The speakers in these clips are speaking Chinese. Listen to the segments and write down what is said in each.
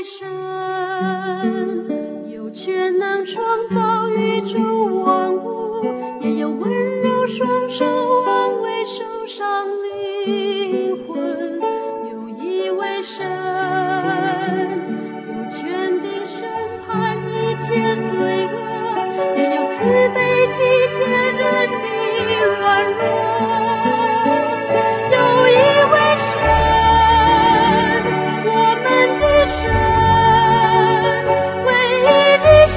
为神，有权能创造宇宙万物，也有温柔双手安慰受伤灵魂。有一位神，有权柄审判一切罪恶，也有慈悲体贴人的软弱。有一位神，我们的神，唯一的神，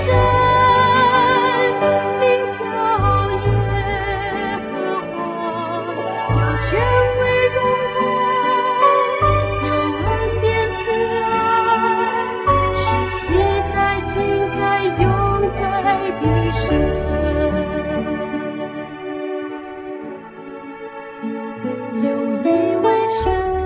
名叫耶和华。有权威荣光，有恩典慈爱，是昔在今在永在的神。有一位神，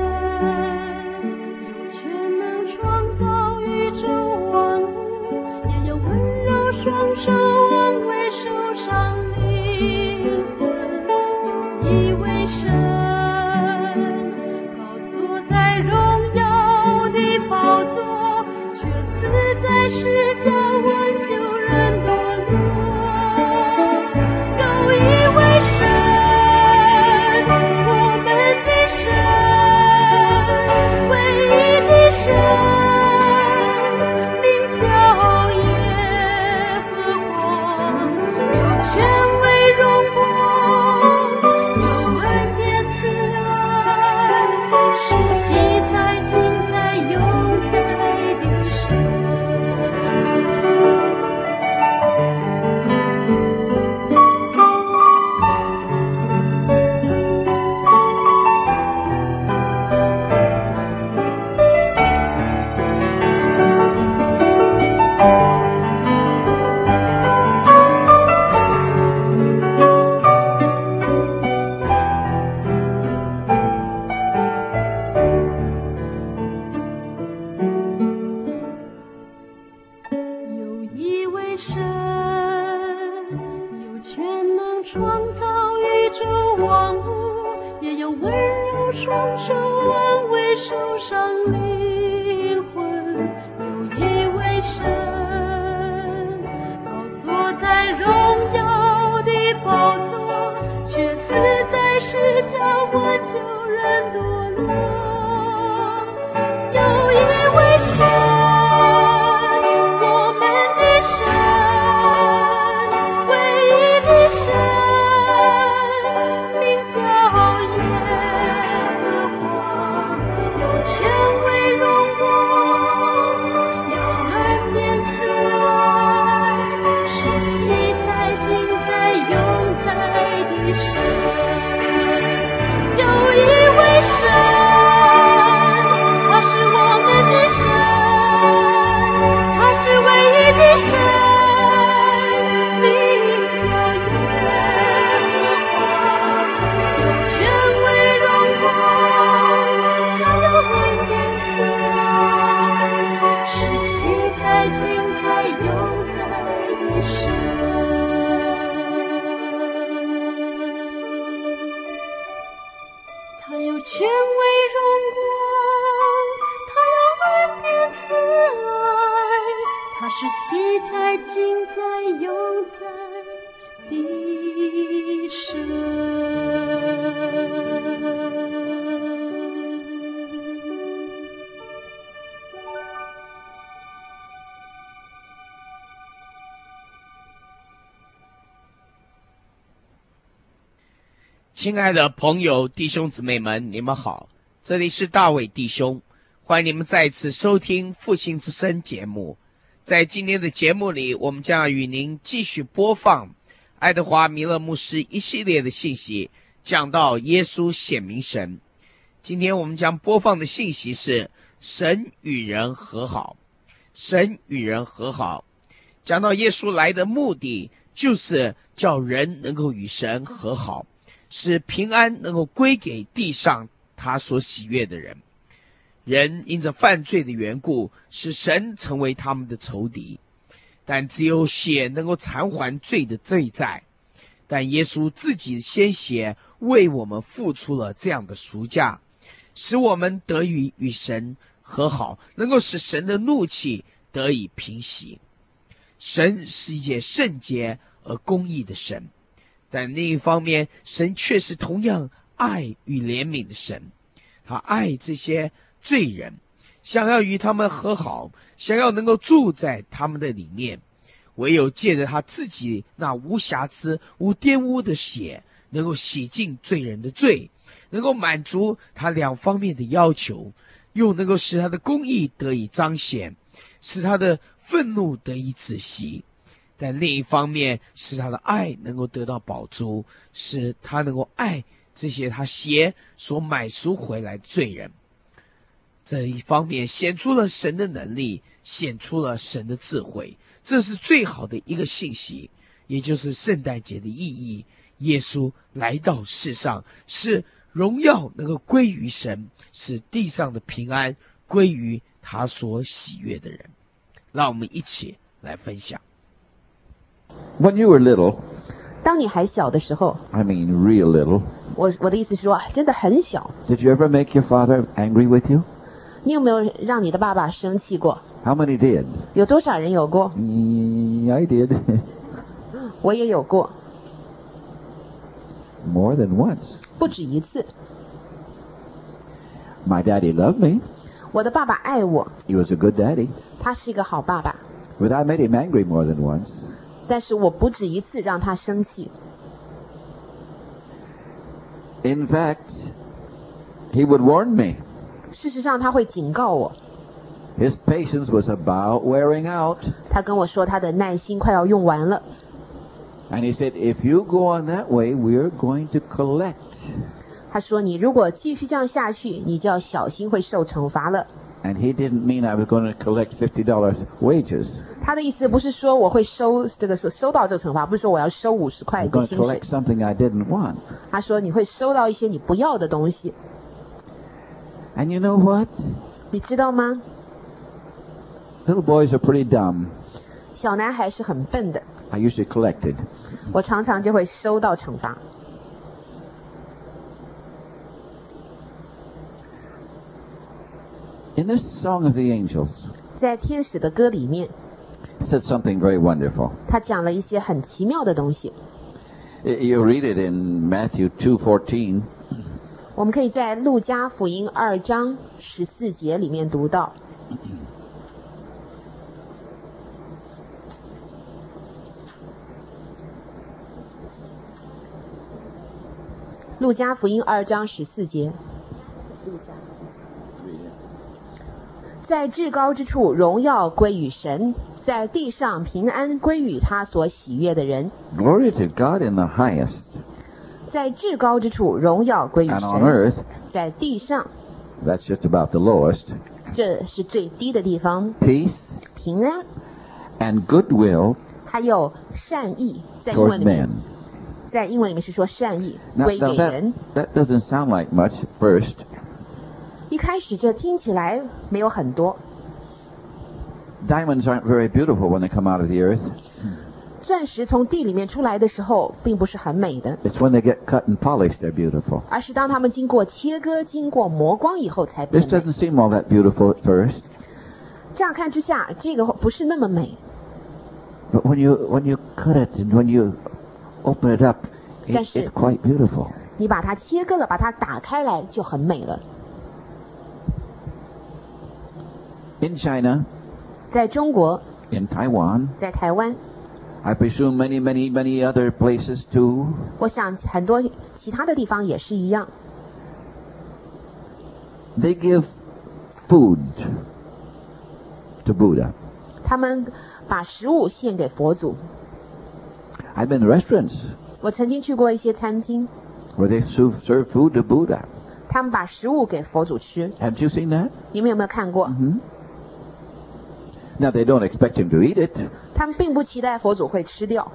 有权能创造宇宙万物，也有温柔双手安慰受伤灵魂。有一位神，高坐在荣耀的宝座，却死在十架挽救人堕落。有一位神，我们的神，唯一的神，名叫耶和华。有权威荣光，有恩典慈爱，是昔在今在永在的神。有一位神，有权能创造宇宙万物，也有温柔双手安慰受伤灵魂。有一位神，高坐在荣耀的宝座，却死在十架挽救人堕落。有一位神，我们的神，唯一的神，名叫耶和华。有权威荣光，有恩典慈爱，是昔在今在永在的神。有一位神，他是我们的神，他是唯一的神，名叫耶和华。有权威荣光，他有恩典慈爱，是昔在今在永在的神。他有权威荣光，他有恩典慈爱，他是昔在今在永在的神。 亲爱的朋友、弟兄姊妹们，你们好，这里是大卫弟兄，欢迎你们再次收听复兴之声节目。在今天的节目里，我们将与您继续播放爱德华弥勒牧师一系列的信息，讲到耶稣显明神。今天我们将播放的信息是神与人和好。神与人和好，讲到耶稣来的目的，就是叫人能够与神和好，使平安能够归给地上他所喜悦的人。人因着犯罪的缘故，使神成为他们的仇敌，但只有血能够偿还罪的罪债。但耶稣自己的鲜血为我们付出了这样的赎价，使我们得以与神和好，能够使神的怒气得以平息。神是一件圣洁而公义的神，但另一方面，神却是同样爱与怜悯的神。他爱这些罪人，想要与他们和好，想要能够住在他们的里面。唯有借着他自己那无瑕疵无玷污的血，能够洗净罪人的罪，能够满足他两方面的要求，又能够使他的公义得以彰显，使他的愤怒得以止息，但另一方面使他的爱能够得到饱足，使他能够爱这些他血所买赎回来的罪人。这一方面显出了神的能力，显出了神的智慧，这是最好的一个信息，也就是圣诞节的意义。耶稣来到世上，使荣耀能够归于神，使地上的平安归于他所喜悦的人。让我们一起来分享。 When you were little, 当你还小的时候， I mean real little, 我的意思是说，真的很小。 did you ever make your father angry with you? 你有没有让你的爸爸生气过？ How many did? 有多少人有过？ I did. 我也有过， More than once. 不止一次。 My daddy loved me. 我的爸爸爱我， He was a good daddy. 他是一个好爸爸， But I made him angry more than once. 但是我不止一次让他生气。 In fact, he would warn me. 事实上，他会警告我。 His patience was about wearing out. 他跟我说，他的耐心快要用完了。 And he said, if you go on that way, we're going to collect. 他说，你如果继续这样下去，你就要小心会受惩罚了。 And he didn't mean I was going to collect $50 wages. 他的意思不是说我会收到这个惩罚，不是说我要收50 I'm 块的 going to 薪水 collect。something I didn't want. 他说你会收到一些你不要的东西， And you know what? 你知道吗？ Little boys are pretty dumb. 小男孩是很笨的， I usually collected. 我常常就会收到惩罚。 In this Song of the Angels, 在天使的歌里面， it said something very wonderful. 他讲了一些很奇妙的东西。 You read it in Matthew 2:14. 我们可以在路加福音2章14节里面读到。路加福音2章14节。在至高之处荣耀归于神，在地上平安归于他所喜悦的人。 Glory to God in the highest. 在至高之处荣耀归于 And on 神， earth, 在地上 that's just about the lowest. 这是最低的地方， Peace 平安 and goodwill 还有善意，在英 toward 文里面 men. 在英文里面是说善意 Now, 归给 now 人。 that doesn't sound like much at first. 一开始这听起来没有很多， Diamonds aren't very beautiful when they come out of the earth. 钻石从地里面出来的时候并不是很美的， It's when they get cut and polished they're beautiful. 而是当它们经过切割、经过磨光以后才 This 变美。 doesn't seem all that beautiful at first. 乍看之下，这个不是那么美， But when you cut it and when you open it up, 但是- it's quite beautiful. 你把它切割了，把它打开来就很美了。 In China, 在中国， in Taiwan, 在台湾， I presume many other places too, 我想很多其他的地方也是一样， they give food to Buddha. 他们把食物献给佛祖。 I've been to restaurants 我曾经去过一些餐厅， where they serve food to Buddha. 他们把食物给佛祖吃， Haven't you seen that? 你们有没有看过？ Now they don't expect him to eat it. 他们并不期待佛祖会吃掉。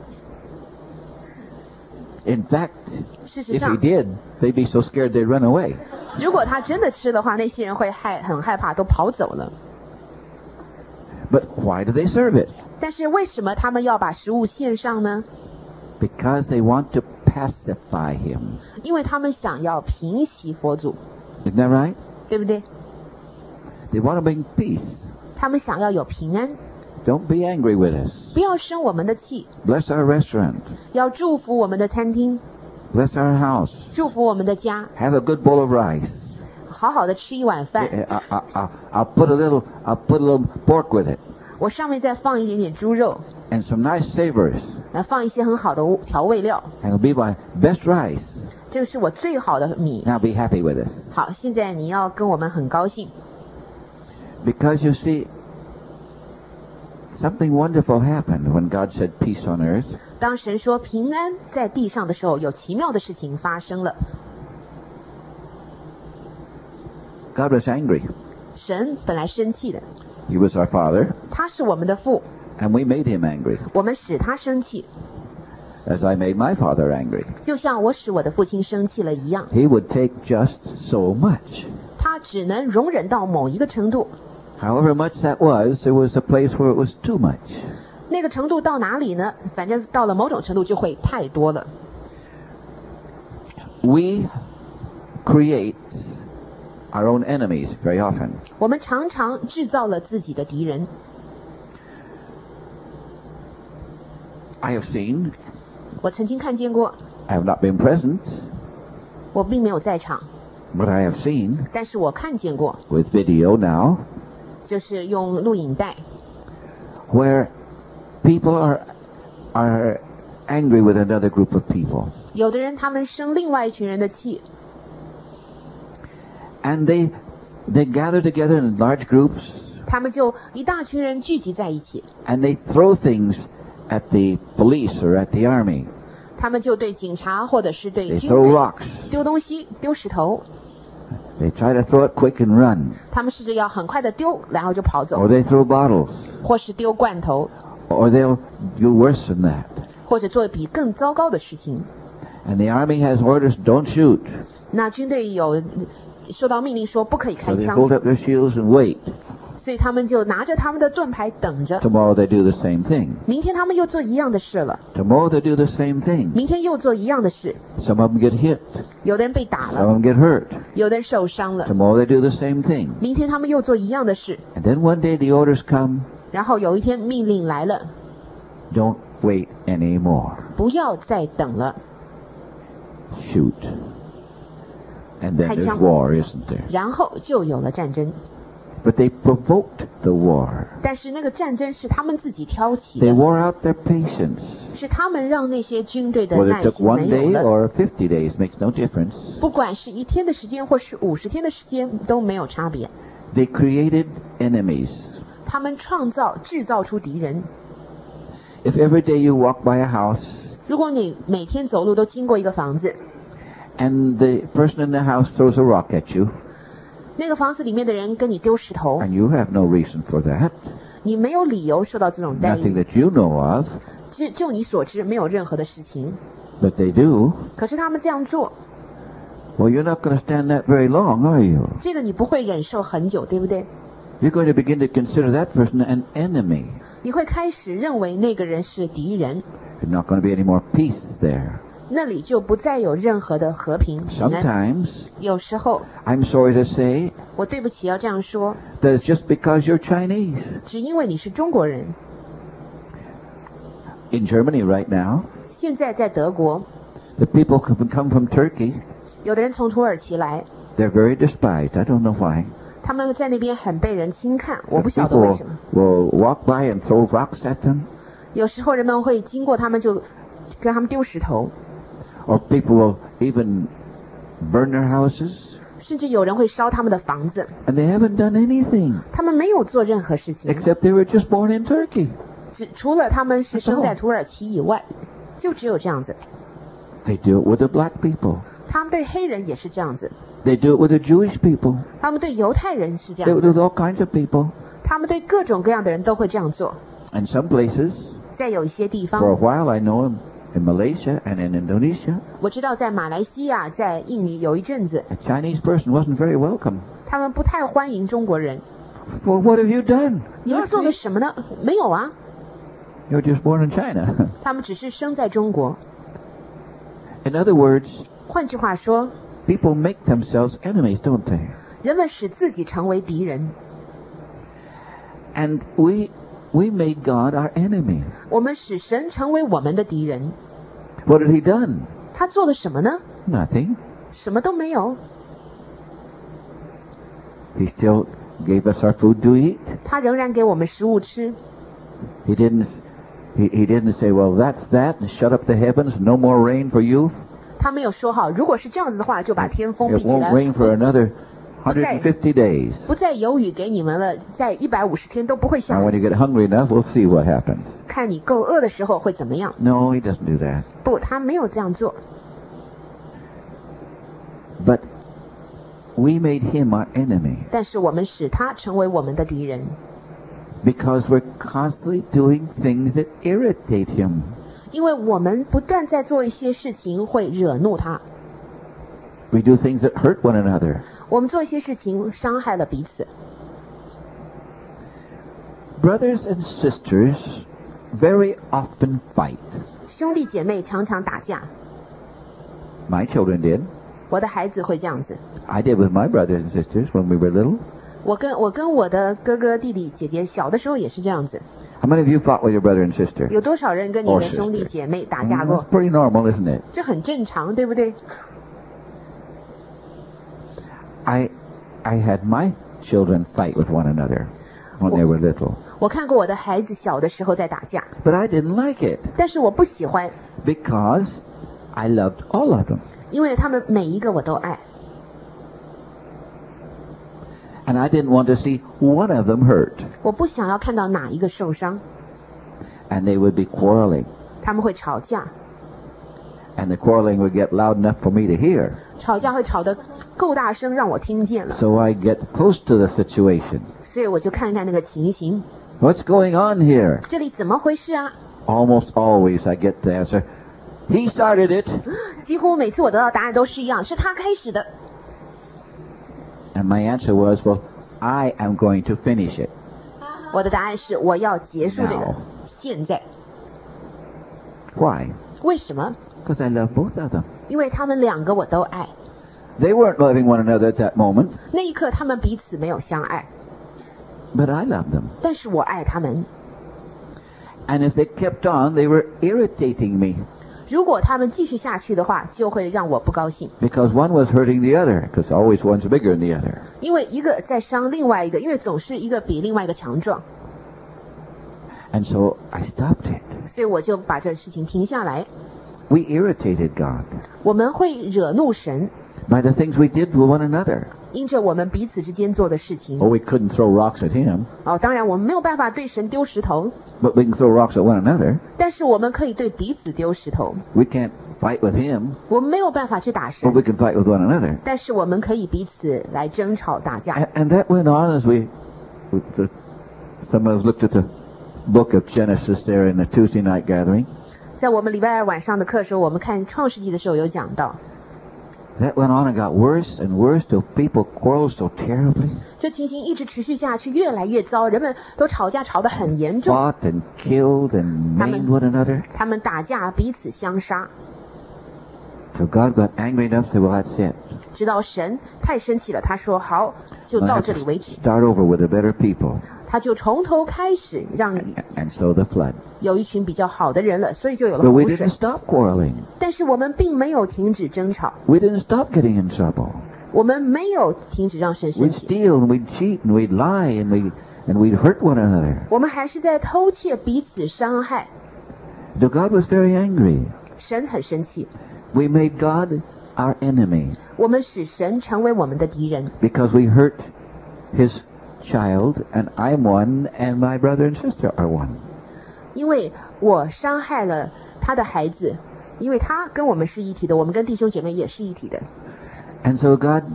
In fact, 事实 if 上 he，did, they'd be so scared they'd run away. 如果他真的吃的话，那些人会很害怕，都跑走了。 But why do they serve it? 但是为什么他们要把食物献上呢？ Because they want to pacify him. 因为他们想要平息佛祖， Isn't that right? 对不对？ They want to bring peace. 他们想要有平安， Don't be angry with us. 不要生我们的气， Bless our restaurant. 要祝福我们的餐厅， Bless our house. 祝福我们的家， Have a good bowl of rice. 好好的吃一碗饭。 I'll put a little pork with it, 我上面再放一点点猪肉， and some nice savors. 放一些很好的调味料。 And it'll be my best rice. 这个是我最好的米。 Now be happy with us. 好，现在你要跟我们很高兴， Because you see, something wonderful happened when God said peace on earth. 当神说平安在地上的时候，有奇妙的事情发生了。 God was angry. 神本来生气的， He was our Father, 他是我们的父， and we made him angry, 我们使他生气， as I made my father angry. 就像我使我的父亲生气了一样。 He would take just so much. 他只能容忍到某一个程度， However much that was, there was a place where it was too much. 那个程度到哪里呢？反正到了某种程度就会太多了。 We create our own enemies very often. 我们常常制造了自己的敌人。 I have seen, 我曾经看见过， I have not been present, 我并没有在场， but I have seen 但是我看见过， with video now 就是用录影带， where people are angry with another group of people. 有的人他们生另外一群人的气， And they gather together in large groups 他们就一大群人聚集在一起， and they throw things at the police or at the army. 他们就对警察或者是对 They 军 throw 队 rocks. 丢东西、丢石头， They try to throw it quick and run. 他们试着要很快的丢，然后就跑走 Or，they throw bottles. 或是丢罐头， Or they'll do worse than that. 或者做比更糟糕的事情。 And the army has orders, don't shoot. 那军队有收到命令说不可以 So 开 they 枪， hold up their shields and wait. 所以他们就拿着他们的盾牌等着。 Tomorrow they do the same thing. 明天他们又做一样的事了， Tomorrow they do the same thing. 明天又做一样的事。 Some of them get hit. 有的人被打 Some 了， of them get hurt. 有的人受伤了。 Tomorrow they do the same thing. 明天他们又做一样的事， And then one day the orders come, 然后有一天命令来了， don't wait anymore. 不要再等了， Shoot. And then there's 开枪。 war, isn't there? 然后就有了战争。 But they provoked the war. 但是那个战争是他们自己挑起 They 的， wore out their patience. 是他们让那些军队的 Whether 耐 it took 心没 one 有 day 了。 or 50 days makes no difference. 不管是1天的时间或是50天的时间都没有差别。 They created enemies. 他们制造出敌人。 If every day you walk by a house 如果你每天走路都经过一个房子， and the person in the house throws a rock at you 那个房子里面的人跟你丢石头， and you have no reason for that, 你没有理由受到这种待 nothing 遇。 that you know of, 就你所知，没有任何的事情。 but they do, 可是他们这样做， well, you're not going to stand that very long, are you? 这个你不会忍受很久，对不对？ You're going to begin to consider that person an enemy. 你会开始认为那个人是敌人， There's not going to be any more peace there. 那里就不再有任何的和平平安。 Sometimes, 有时候， I'm sorry to say, 我对不起要这样说， that it's just because you're Chinese. 只因为你是中国人。 In Germany right now, 现在在德国， the people who come from Turkey, 有的人从土耳其来， they're very despised. I don't know why. 他们在那边很被人轻看，我 The 不晓得 people 为什么。 will walk by and throw rocks at them, 有时候人们会经过他们就跟他们丢石头， or people will even burn their houses, 甚至有人会烧他们的房子。 and they haven't done anything 他们没有做任何事情， except they were just born in Turkey. 除了他们是生在土耳其以外，就只有这样子。 They do it with the black people. 他们对黑人也是这样子， They do it with the Jewish people. 他们对犹太人是这 They 样 do it 子， with all kinds of people. 他们对各种各样的人都会这样做。 And some places, 在有一些地 for a 方， while I know in Malaysia and in Indonesia, 我知道在马来西亚、在印尼有一阵子， a Chinese person wasn't very welcome. 他们不太欢迎中国人。 Well, what have you done? 你们做了什么呢？没有啊， You're just born in China. 他们只是生在中国。 In other words, 换句话说， people make themselves enemies, don't they? 人们使自己成为敌人。 And we made God our enemy. 我们使神成为我们的敌人。 What had he done? 他做了什么呢？ Nothing. 什么都没有。 He still gave us our food to eat. 他仍然给我们食物吃。 He didn't say, well, that's that, and shut up the heavens, no more rain for you. 他没有说好，如果是这样子的话，就把天封闭 It 起 won't 来， rain for another 150 days. 不再有雨给你们了，在150天都不会下 Now, 雨。 when you get hungry enough, we'll see what happens. 看你够饿的时候会怎么样？ No, he doesn't do that. 不，他没有这样做。 But we made him our enemy 但是我们使他成为我们的敌人， because we're constantly doing things that irritate him. 因为我们不断在做一些事情会惹怒他， We do things that hurt one another. 我们做一些事情伤害了彼此。 Brothers and sisters very often fight. 兄弟姐妹常常打架， My children did. 我的孩子会这样子。 I did with my brothers and sisters when we were little. 我跟我的哥哥弟弟姐姐小的时候也是这样子。 How many of you fought with your brother and sister? 有多少人跟你 Or 的兄弟 sister. 姐妹打架 That's 过？ pretty normal, isn't it? 这很正常，对不对？ I had my children fight with one another when they were little. 我看过我的孩子小的时候在打架， But I didn't like it 但是我不喜欢， because I loved all of them. 因为他们每一个我都爱， And I didn't want to see one of them hurt. 我不想要看到哪一个受伤。 And they would be quarreling. 他们会吵架， And the quarreling would get loud enough for me to hear. 吵架会吵得够大声，让我听见了， So I get close to the situation. 所以我就看看那个情形， What's going on here? 这里怎么回事啊？ Almost always I get the answer, he started it. 几乎每次我得到答案都是一样，是他开始的。 And my answer was, well, I am going to finish it. 我的答案是我要结束这个 Now.， 现在。 Why? 为什么？ Because I love both of them. 因为他们两个我都爱。 They weren't loving one another at that moment, 那一刻他们彼此没有相爱， but I loved them. 但是我爱他们。 And if they kept on, they were irritating me 如果他们继续下去的话，就会让我不高兴， because one was hurting the other, because always one's bigger than the other. 因为一个在伤另外一个，因为总是一个比另外一个强壮， And so I stopped it. 所以我就把这事情停下来。 We irritated God 我们会惹怒神， by the things we did to one another. 因着我们彼此之间做的事情。 Oh, we couldn't throw rocks at him, 哦，当然我们没有办法对神丢石头， but we can throw rocks at one another. 但是我们可以对彼此丢石头。 We can't fight with him, 我们没有办法去打 but 神， we can fight with one another. 但是我们可以彼此来争吵打架。 And that went on as some of us looked at the book of Genesis there in the Tuesday night gathering. 在我们礼拜二晚上的课时候，我们看创世纪的时候有讲到， That went on and got worse and worse till people quarreled so terribly, 这情形一直持续下去，越来越糟，人们都吵架吵得很严重， fought and killed and maimed one another. 他们打架彼此相杀， So God got angry enough to say, well, that's it. 直到神太生气了，他说好，就 I 到 have 这里 to 为止， start over with the better people. 他就从头开始，让 And so the flood. 有一群比较好的人了，所以就有了 But we 洪水 didn't。stop quarreling. 但是我们并没有停止争吵， We didn't stop getting in trouble. 我们没有停止让神 We'd 生气， steal and we'd cheat and we'd lie and we'd hurt one another. 我们还是在偷窃，彼此伤害。 So God was very angry. 神很生气， We made God our enemy 我们使神成为我们的敌人， because we hurt his child, and I'm one, and my brother and sister are one. 因为我伤害了他的孩子，因为他跟我们是一体的，我们跟弟兄姐妹也是一体的， And so God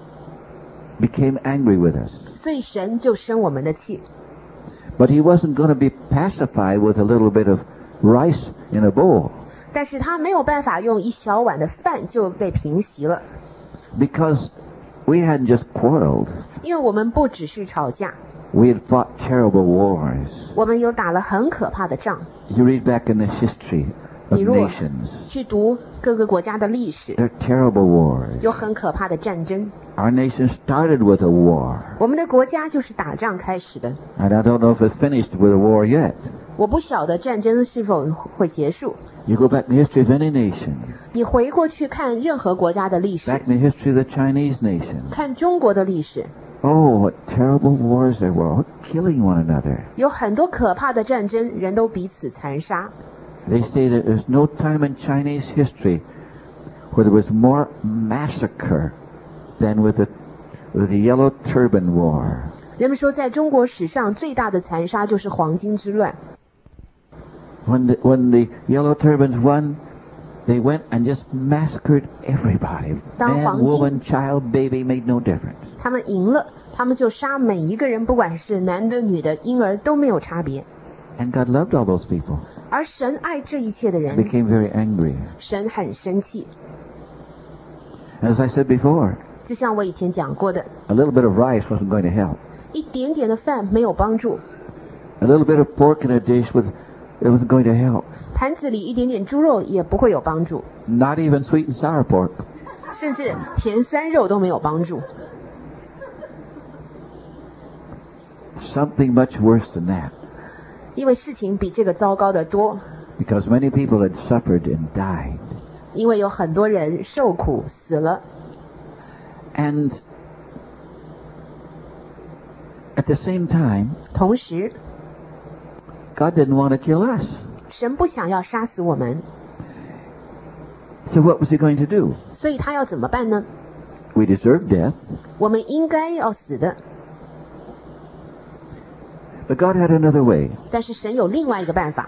became angry with us. 所以神就生我们的气。 But he wasn't going to be pacified with a little bit of rice in a bowl, 但是他没有办法用一小碗的饭就被平息了， because we hadn't just quarreled. 因为我们不只是吵架， We had fought terrible wars. 我们有打了很可怕的仗。 You read back in the history of 你如果 nations. 去读各个国家的历史， They're terrible wars. 有很可怕的战争。 Our nation started with a war. 我们的国家就是打仗开始的。 And I don't know if it's finished with a war yet. 我不晓得战争是否会结束。 You go back in the history of any nation. 你回过去看任何国家的历史， Back in the history of the Chinese nation. 看中国的历史， Oh, what terrible wars there were. Killing one another. 有很多可怕的战争，人都彼此残杀。 They say that there's no time in Chinese history where there was more massacre than with the Yellow Turban War. 人们说，在中国史上最大的残杀就是黄巾之乱。 When the Yellow Turbans won, they went and just massacred everybody. 当 Man, 黄巾 woman, child, baby made no difference. 他们赢了，他们就杀每一个人，不管是男的、女的、婴儿都没有差别。 And God loved all those people. 而神爱这一切的人， Became very angry. 神很生气。 As I said before, 就像我以前讲过的， a little bit of rice wasn't going to help. 一点点的饭没有帮助， A little bit of pork in a dish it wasn't going to help. 盘子里一点点猪肉也不会有帮助， Not even sweet and sour pork. 甚至甜酸肉都没有帮助。 Something much worse than that. 因为事情比这个糟糕的多， Because many people had suffered and died. 因为有很多人受苦死了。 And at the same time, 同时， God didn't want to kill us. 神不想要杀死我们， So what was he going to do? 所以他要怎么办呢？ We deserve death. 我们应该要死的， But God had another way. 但是神有另外一个办法。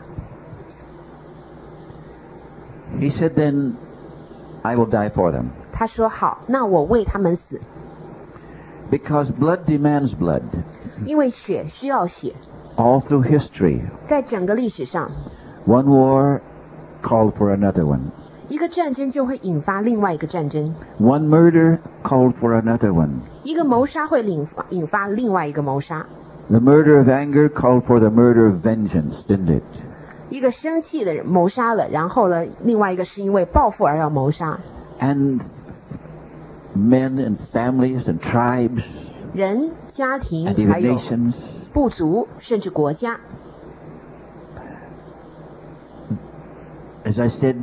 He said, then I will die for them. 他说：“好，那我为他们死， Because blood demands blood. 因为血需要血。 All through history, 在整个历史上， one war called for another one. 一个战争就会引发另外一个战争， One murder called for another one. 一个谋杀会引发另外一个谋杀。 The murder of anger called for the murder of vengeance, didn't it? 一个生气的人谋杀了，然后呢，另外一个是因为报复而要谋杀。 And men and families and tribes 人、家庭 and 还 even 有 nations. 部族，甚至国家。 As I said,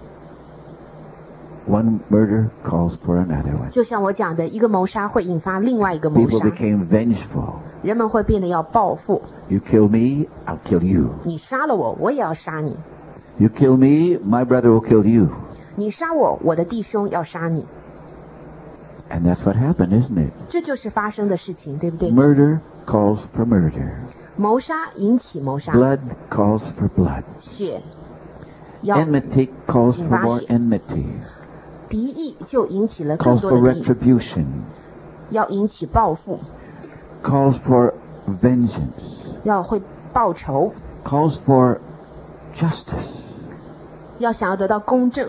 one murder calls for another one. 就像我讲的，一个谋杀会引发另外一个谋 People 杀， became vengeful. 人们会变得要报复。 You kill me, I'll kill you. 你杀了我，我也要杀你； You kill me, my brother will kill you. 你杀我，我的弟兄要杀你。 And that's what happened, isn't it? 这就是发生的事情，对不对？ Murder calls for murder. 谋杀引起谋杀， Blood calls for blood. 血要 Enmity calls for more Invasion. enmity. 敌意就引起了更 Calls 多 for 的敌意， retribution. 要引起报复， Calls for vengeance. 要会报仇， Calls for justice. 要想要得到公正。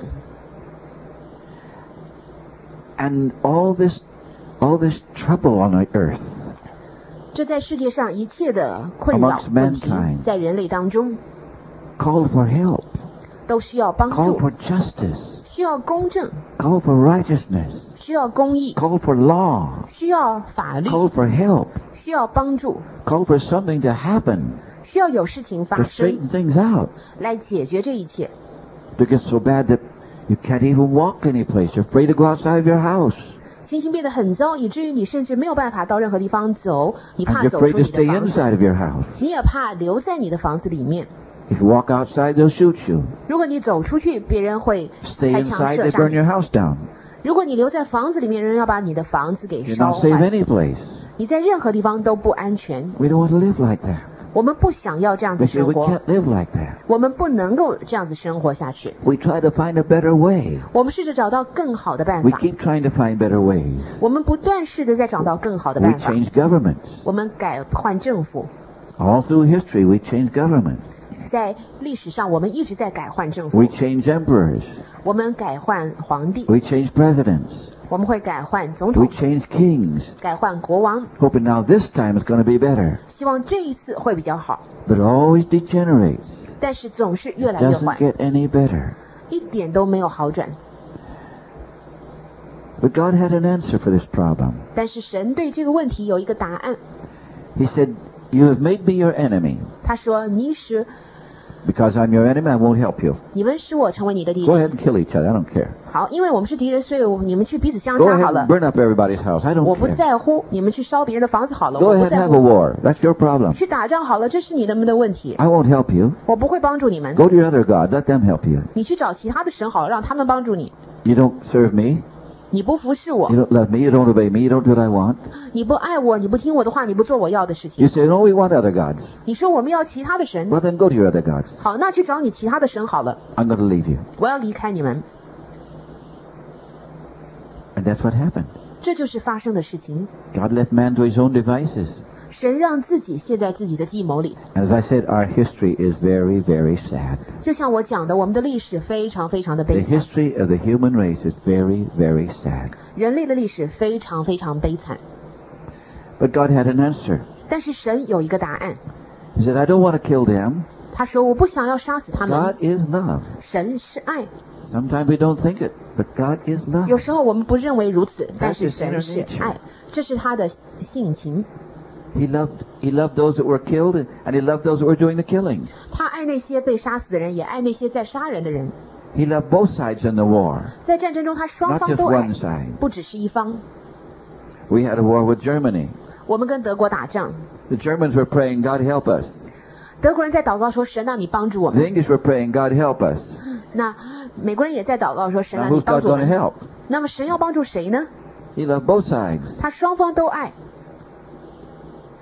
And all this trouble on the earth 这在世界上一切的困扰 Amongst 问题 mankind.， 在人类当中 called for help, 都需要帮 called 助， for justice, 需要公正， called for righteousness, 需要公义， called for law, 需要法律， called for help, 需要帮助， called for something to happen 需要有事情发 to 生 straighten things out. 来解决这一切。 It gets so bad that you can't even walk any place. You're afraid to go outside of your house. 情形变得很糟，以至于你甚至没有办法到任何地方走，你 And 怕 you're 走出 afraid to 你的 stay 房子， inside of your house. 你也怕留在你的房子里面。 If you walk outside, they'll shoot you. 如果你走出去，别人会 Stay 开枪 inside, 射 they 杀 burn 你； your house down. 如果你留在房子里面，人要把你的房子给 You're 烧 not safe 坏。 any place. 你在任何地方都不安全。 We don't want to live like that. 我们不想要这样子 We say 生 we 活， can't live like that. 我们不能够这样子生活下去。 We try to find a better way. 我们试着找到更好的办 We 法， keep trying to find better ways. 我们不断试着在找到更好的 We 办法。 change governments. 我们改换政府， All through history, we change government. 在历史上我们一直在改换政府 We，change emperors. 我们改换皇帝， We change presidents. 我们会改换总 We 统， change kings, 改换国王， hoping now this time it's going to be better. 希望这一次会比较好。 But it always degenerates. 但是总是越来越 Doesn't 坏， get any better. 一点都没有好转。 But God had an answer for this problem. 但是神对这个问题有一个答案， He said, "You have made me your enemy. 他说：“ Because I'm your enemy, I won't help you. 你们使我成为你的敌 Go 人。 ahead and kill each other. I don't care. 好，因为我们是敌人，所以你们去彼此相 Go 杀好 ahead 了 and。burn up everybody's house. I 我 don't 不 care. 在乎，你们去烧别人的房子好了。 Go 我不 ahead and 在 have a 乎， war. That's your problem. 去打仗好了，这是你们的问题， I won't help you. 我不会帮助你们。 Go to your other gods. Let them help you. 你去找其他的神好了，让他们帮助你。 You don't serve me. 你不服侍我 You，don't love me. You don't obey me. You don't do what I want. 你不爱我，你不听我的话，你不做我要的事 You 情。 say, no, we want other gods. 你说我们要其他的神， Well, then go to your other gods. 好，那去找你其他的神好了。 I'm going to leave you. 我要离开你们， And that's what happened. 这就是发生的事情。 God left man to his own devices. 神让自己陷在自己的计谋里。 And as I said, our history is very, very sad. 就像我讲的，我们的历史非常非常的 The 悲惨， history of the human race is very, very sad. 人类的历史非常非常悲惨。 But God had an answer. 但是神有一个答案， He said, I don't want to kill them. 他说：“我不想要杀死他们。 God is love. 神是爱， Sometimes we don't think it, but God is 有 love. 时候我们不认为如此，但是 That is 神 inner 是 nature. 爱，这是他的性情。 He loved those that were killed, and he loved those that were doing the killing. 他爱那些被杀死的人，也爱那些在杀人的人。 He loved both sides in the war, 在战争中，他双 not 方 just 都爱 one，side. 不只是一方。 We had a war with Germany. 我们跟德国打仗， The Germans were praying, God help us. 德国人在祷告说：‘神啊，你帮助我 The 们。 English were praying, God help us. ’ 那美国人也在祷告说：‘神啊， Now 你 who's 帮 God 助我 going to 们。’ help? 那么神要帮助谁呢？ He loved both sides. 他双方都爱。